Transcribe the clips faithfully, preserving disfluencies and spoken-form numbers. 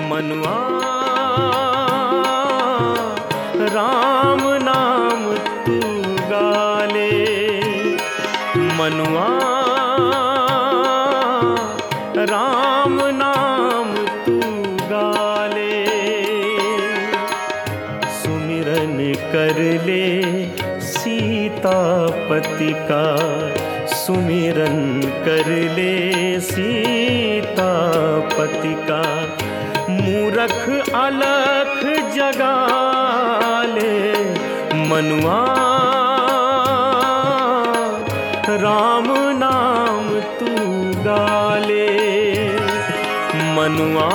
मनुआ राम नाम तू गाले, मनुआ राम नाम तू गाले। सुमिरन कर ले सीतापति का, सुमिरन कर ले सीतापति का। मूरख अलख जगाले, मनुआ राम नाम तू गाले, मनुआ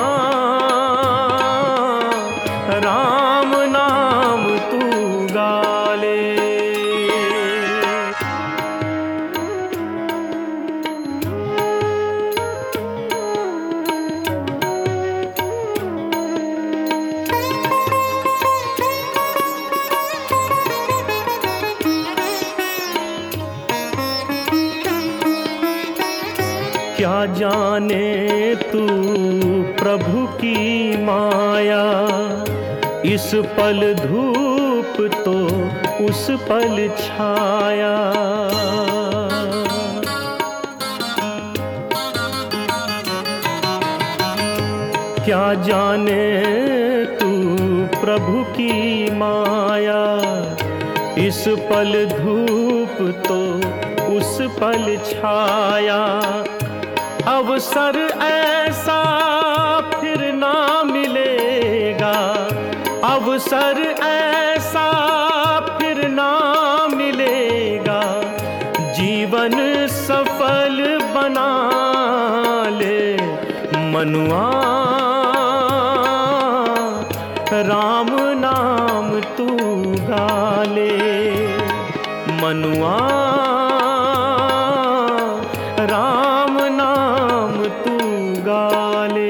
राम नाम तू गाले। क्या जाने तू प्रभु की माया, इस पल धूप तो उस पल छाया। क्या जाने तू प्रभु की माया, इस पल धूप तो उस पल छाया। अवसर ऐसा फिर ना मिलेगा, अवसर ऐसा फिर ना मिलेगा। जीवन सफल बना ले, मनुआ राम नाम तू गाले, मनुआ राम नाम तू गाले।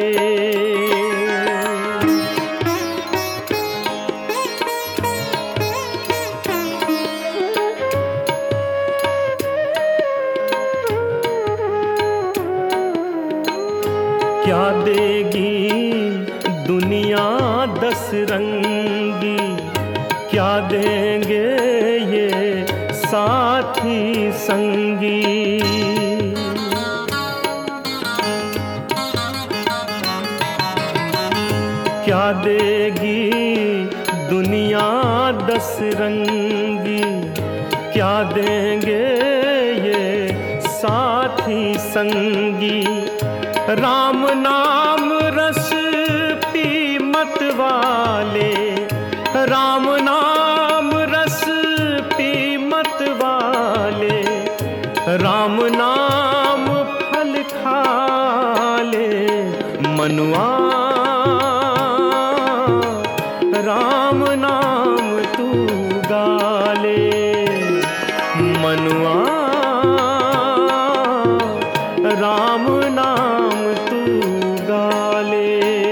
क्या देगी दुनिया दस रंगी, क्या देंगे ये साथी संगी। क्या देगी दुनिया दस रंगी, क्या देंगे ये साथी संगी। राम नाम रस पी मत वाले, राम नाम रस पी मत वाले। राम नाम फल खा ले, मनुआ राम नाम तू गाले, मनुआ राम नाम तू गाले।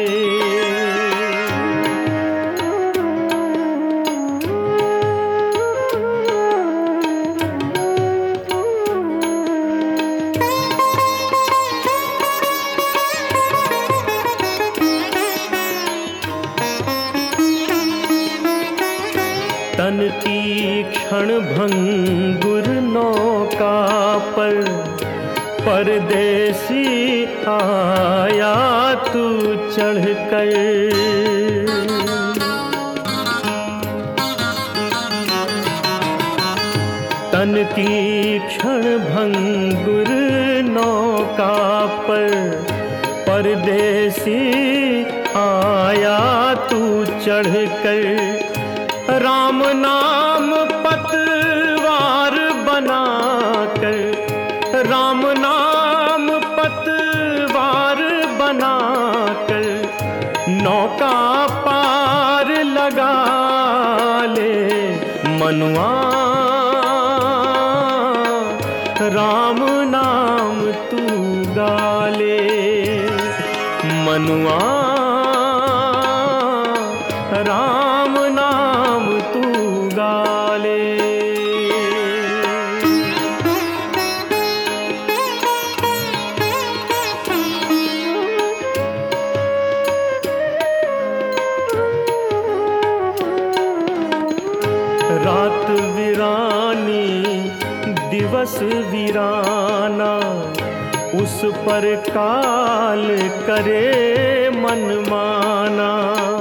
तन तीक्ष्ण भंगुर नौका पर, परदेसी आया तू चढ़कर। तन तीक्ष्ण भंगुर नौका पर, परदेसी आया तू चढ़कर। राम नाम पतवार बनाकर, राम नाम पतवार बनाकर। नौका पार लगा ले, मनुआ राम नाम तू गाले, मनुआ राम नाम तू गाले। दिवस वीराना, उस पर काल करे मनमाना।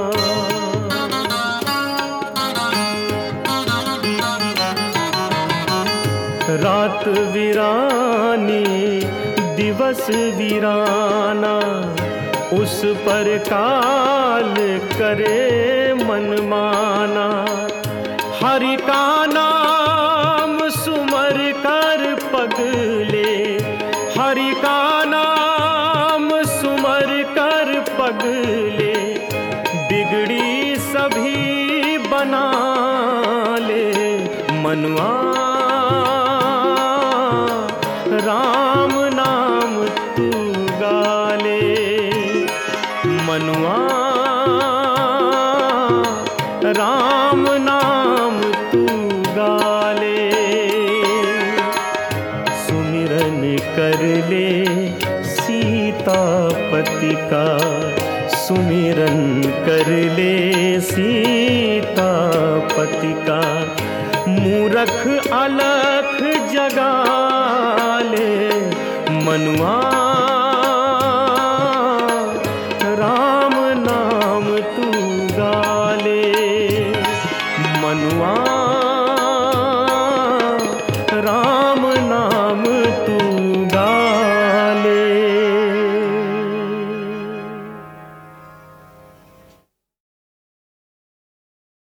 रात वीरानी दिवस वीराना, उस पर काल करे मनमाना। हरि का नाम सुमर कर पगले, हरि का नाम सुमर कर पगले, बिगड़ी सभी बना ले मनवा। राम नाम तू गाले मनुआ, राम नाम तू गाले। सुमिरन कर ले सीतापति का, सुमिरन कर ले सीतापति का। मूरख अलख जगा